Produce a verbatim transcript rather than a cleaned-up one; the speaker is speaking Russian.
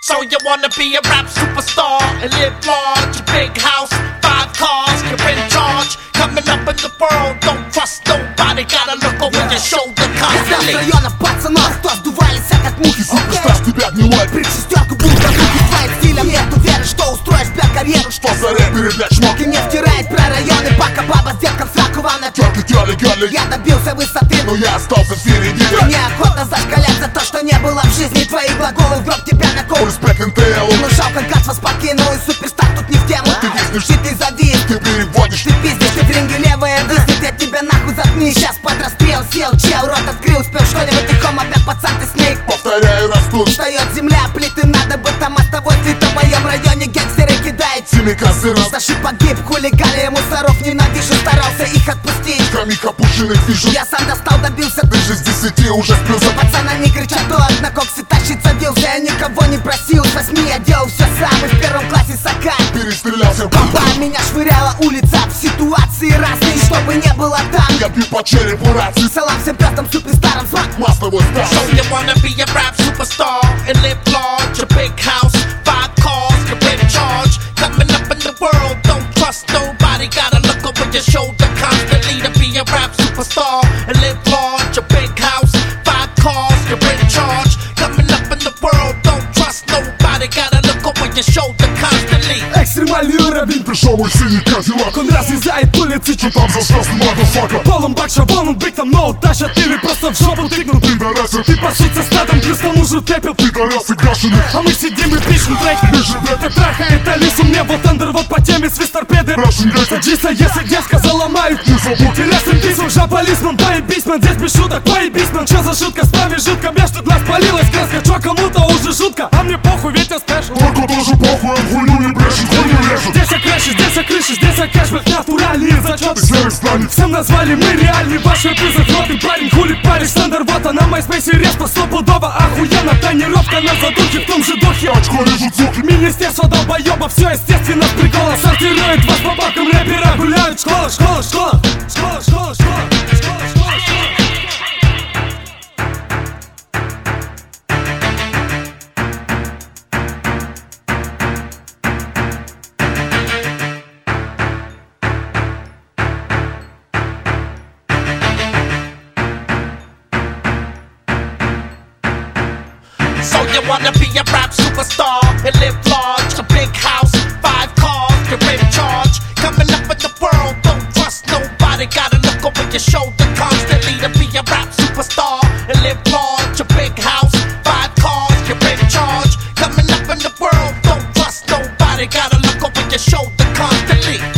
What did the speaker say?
So you wanna be a rap superstar and live large, a big house, five cars, you're in charge. Coming up in the world, don't trust nobody, gotta look over your shoulder constantly. Я с района пацанов, кто сдувались как мухи. Стаж тебя гнилой, при шестерку будут руки твоим стилем. Нет, уверен, что устроишь бля карьеру. Что за рэп передать чмок? И не втирает про районы, пока баба с детком сраку вам на Тёрки, тёли, гали. Я добился высоты, но я остался в середине. Мне охота зашкалять за то, что не было в жизни. Твои глаголы в гроб тебя на кол. Респект эн тэ эл. Ну жалко, гад вас покинул, и суперстар тут не в тему. Ты виснешь, и ты завис, ты переводишь. ты пиздишь, ты в ринге левая выстрелит. Я тебя нахуй заткни, сейчас под расстрел сел. Чел, рот открыл, успел что-нибудь тихом, опять пацан ты снейк. Повторяю, растут. Встает земля, плиты, надо бы там оставить. Ты в моем районе гангстеры кидают. Семи козыров. Саши погиб, хулигали, мусоров ненавижу. Старался их отпустить. Хамик опущенных вижу. Я сам достал, добился. Ты же с десяти уже сплюса. Пацана не кричат, то на коксе тащится вился. Я никого не просил, с восьми я делал все сам. И в первом классе сакай перестрелялся. Папа, меня швыряла улица в ситуации разные, чтобы не было там. Я бью по черепу рации. Салам всем пятым суперстарам, звак. Масловой стаж. So you wanna be a rap superstar and live large, a big house, five cars, you're in charge. Coming up in the world, don't trust nobody, gotta look over your shoulder constantly. To be a rap superstar and live large, a big house, five cars, you're in charge. Coming up in the world, don't trust nobody, gotta look over your shoulder constantly. Экстремальный уровень. Пришел мой синий кадиллак. Он разрезает улицы. Что там за шанс, мазафака? Полон бак, шабоном, биг там ноут тащат. Или просто в жопу тыкнут. Пидорасы. Ты пошутся стадом, плюс тому же пепел. Пидорасы гашены. А мы сидим и пишем треки. Это трахает Алису, мне вот андер, вот по теме свист торпеды. Russian Gangster. Джиса, если девка заломают, Не забудь. Интересным писем, жаполисман, поебись, ман, здесь без шуток, поебись, ман. Чё за шутка, с нами жутко, бежь, тут нас палилась краска. Чё кому-то уже жутко, а мне похуй, ведь я спешу. Только тоже похуй, он хуйню не брешет, хуйню режет. Здесь я крэши, здесь я крыши, здесь я кэшбэк, натуральные зачеты. Серых станет. Всем назвали, мы реальный, ваши призыв, рот и парень, хули паришь, стендер, вот она, MySpace, респа, стопудово, охуенно, тренировка на задухе, в том же духе. Очко режут суки. Министерство долбоеба, все естественно с прикола. Сортирует вас по бабкам рэпера. Гуляют школа, школа, школа. Школа, школа, школа. Школа, школа, школа. So you wanna be a rap superstar and live large, a big house, five cars, you're in charge. Coming up in the world, don't trust nobody, gotta look over your shoulder constantly. To be a rap superstar and live large, a big house, five cars, you're in charge. Coming up in the world, don't trust nobody, gotta look over your shoulder constantly.